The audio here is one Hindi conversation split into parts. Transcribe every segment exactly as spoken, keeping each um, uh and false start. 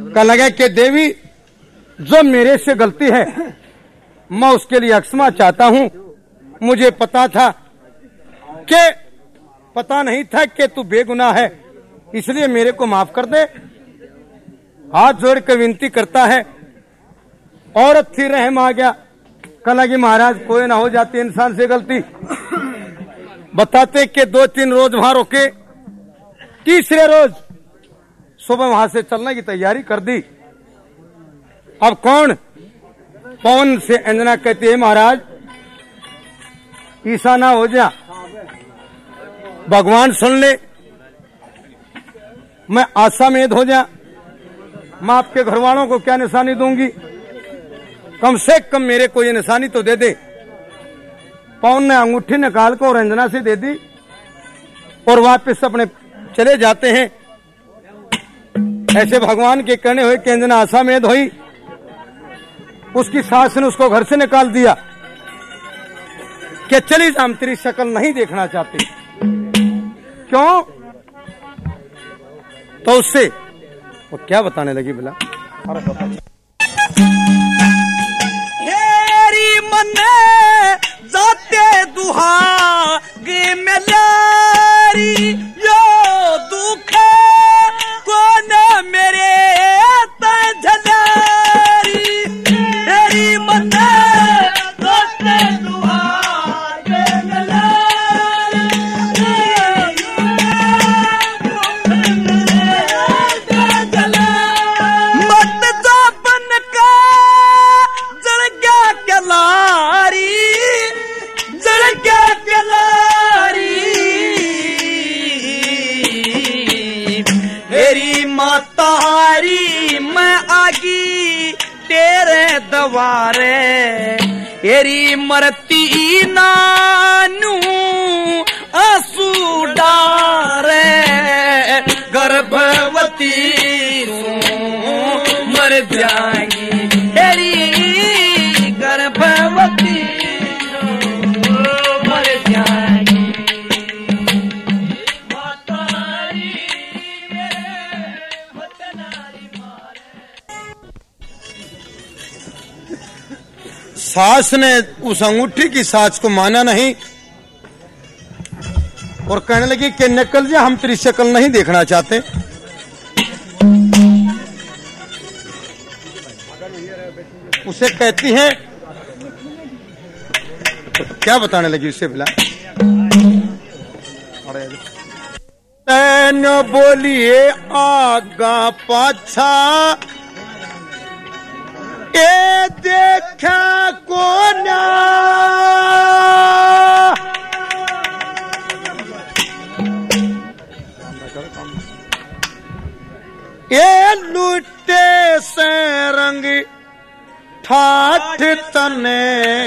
कह लगे कि देवी जो मेरे से गलती है मैं उसके लिए क्षमा चाहता हूं। मुझे पता था कि पता नहीं था कि तू बेगुनाह है, इसलिए मेरे को माफ कर दे। हाथ जोड़ कर विनती करता है। औरत थी, रहम आ गया। कहा कि महाराज कोई ना हो जाती इंसान से गलती। बताते कि दो तीन रोज वहां रुके, तीसरे रोज सुबह वहां से चलने की तैयारी कर दी। अब कौन? पवन से अंजना कहती है महाराज ईसा ना हो जा, भगवान सुन ले, मैं आशामेद हो जा। मैं आपके घर वालों को क्या निशानी दूंगी, कम से कम मेरे को ये निशानी तो दे दे। पवन ने अंगूठी निकाल कर अंजना से दे दी और वापस अपने चले जाते हैं। ऐसे भगवान के कहने हुए कि अंजना आशामेद हुई। उसकी सास ने उसको घर से निकाल दिया कि चली जा, हम तेरी शक्ल नहीं देखना चाहते। क्यों? तो उससे वो क्या बताने लगी भला? हेरी मने जाते दुहा गे मेलारी यो दुख कौन मेरे तझलारी। हेरी मने जाते दुहा गे मेलारी मत जा बन का जल गया कलारी, जल गया कलारी। मेरी मातारी मैं आगी तेरे दवारे, तेरी मरती नानू आंसू डारे। गर्भवती मर जाएगी तेरी गर्भवती मर जाएगी। मातारी मेरे वतनारी मारे। सास ने उस अंगूठी की सास को माना नहीं और कहने लगी कि निकल जा, हम तेरी शक्ल नहीं देखना चाहते। उसे कहती है तो क्या बताने लगी उसे भला? तैन बोलिए आगा पाछा ए देखा कोना, ए लुटे से रंग ठाठ तने,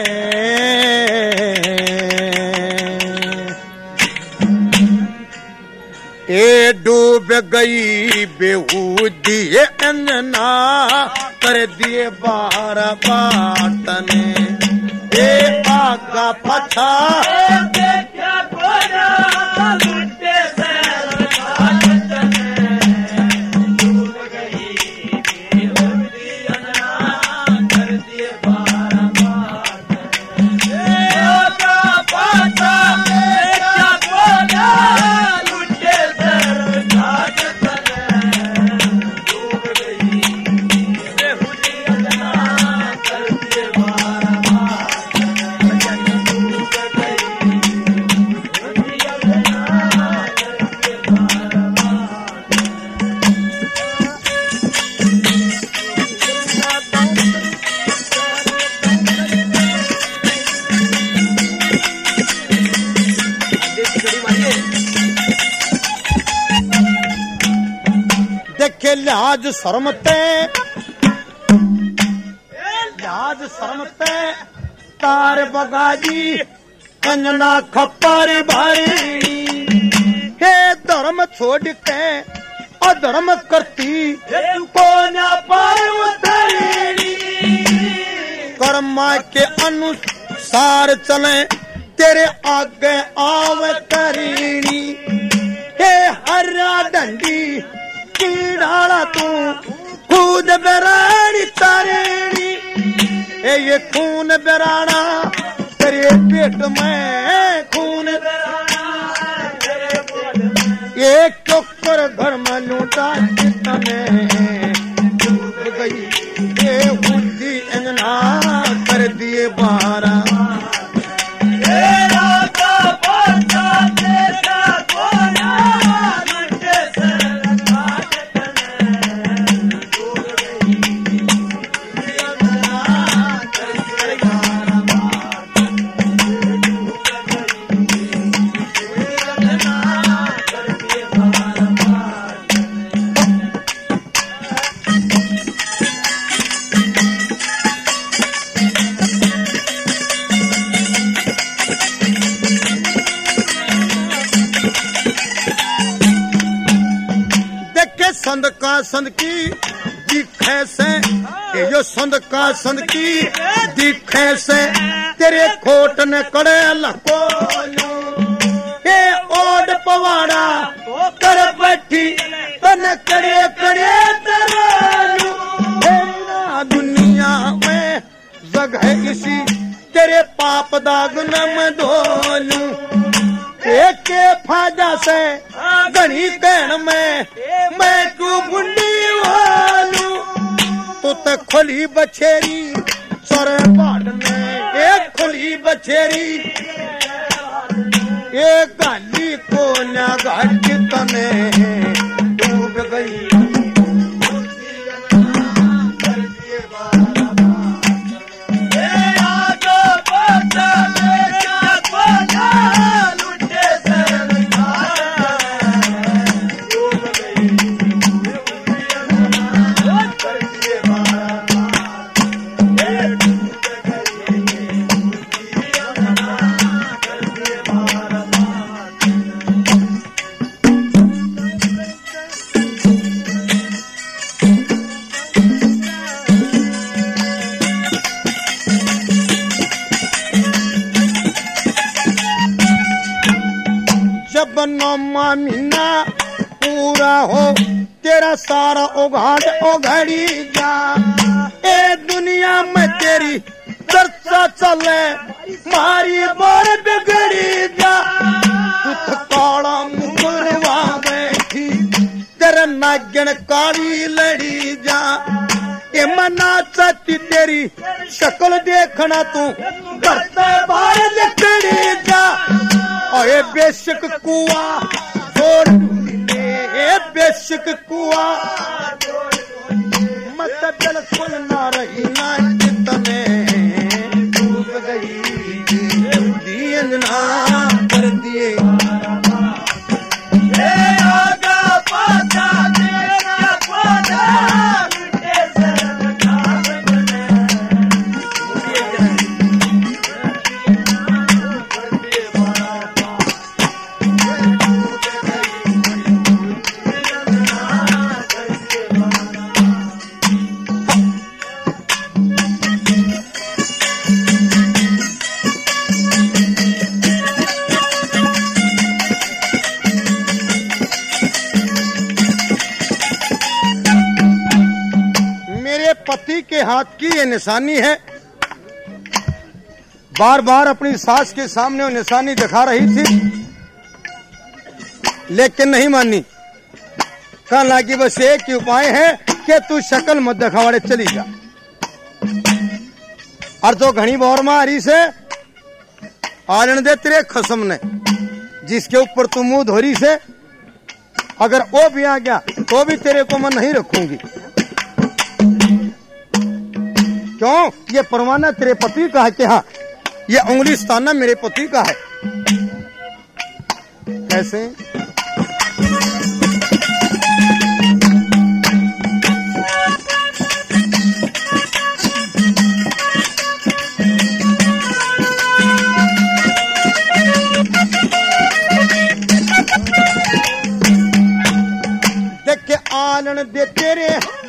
ए डूब गई बेहूदी अंजना कर दिए बार बाटने। ए आगा पछा देखा कोना लुटे से ठाठ तने, डूब गई बेहूदी अंजना कर दिए बार बाटने। ए आगा पछा देखा कोना लुटे से ठाठ तने, डूब गई बेहूदी अंजना कर दिए बार बाटने। डूब गई बेहूदी अंजना कर दिए बार बाटने। देखे लिहाज शर्मते, लिहाज शर्मते तार बगाजी अंजना खप्पर भारी। हे धर्म छोड़ के अधर्म करती को न पाए उतरेणी, कर्मा के अनुसार चले तेरे आगे आव करीणी। हे हरा डंडी कीड़ाला तू दूध बेरानी तारेणी ए ये खून बेराना तेरे पेट में खून एक चक्कर घर में लूटा तने डूब गई ये बुद्धि अंजना कर दिए बारा संद का संद की दिखे से ये जो संद का संद की दिखे से तेरे खोट ने कड़े लको ये ओड पवाड़ा कर बैठी तन करे करे तरालू दुनिया में जगह इसी तेरे पाप दाग न मैं धोलू एक के फायदा से गणी कहन में मैं क्यों बुंडी वालू तो तक खोली बछेरी सरे पाट में एक खोली बछेरी एक गाली को न घाट तने डूब गई महीना पूरा हो तेरा सारा उघाड़ उघड़ी जा ए दुनिया में तेरी चर्चा चले मारी बार बिगड़ी जा तू काला मुकरवा बैठी तेरे नागन काली लड़ी जा ए मना चाहती तेरी शक्ल देखना तू करता बाहर निकली जा ओए बेशक कुआ छोड़ ए बेशक कुआ मत बिल्कुल ना रही ना जितने डूब गई दी अंजना कर दिए आगा पाछा देखा पाछा पति के हाथ की ये निशानी है। बार बार अपनी सास के सामने वो निशानी दिखा रही थी, लेकिन नहीं मानी। कहने लगी बस एक ही उपाय है कि तू शक्ल मत दिखावाड़े चली जा। और तो घनी बोर मारी से आलन दे तेरे खसम ने, जिसके ऊपर तू मुंह धोरी से अगर वो भी आ गया तो भी तेरे को मैं नहीं रखूंगी। क्यों? ये परवाना तेरे पति का है कि हाँ ये उंगली स्थाना मेरे पति का है। कैसे? देखे आलन दे तेरे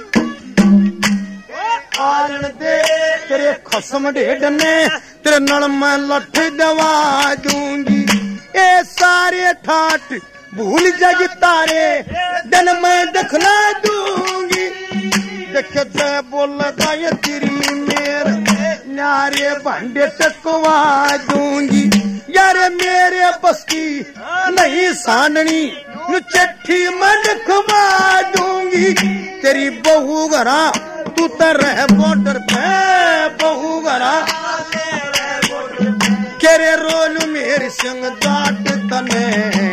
आलन दे तेरे खसम ढेडने तेरे नल में लठ दवा दूंगी। ए सारे ठाट भूल जग तारे दिन में दिखला दूंगी। देखते बोल गाय तेरी मेर नारे भांडे टकवा दूंगी यार मेरे बस की नहीं साननी नु चिट्ठी मन खवा दूंगी तेरी बहू घरा तू तो रह बॉर्डर पे बहू घरा केरे रोल मेरे संग डाट तने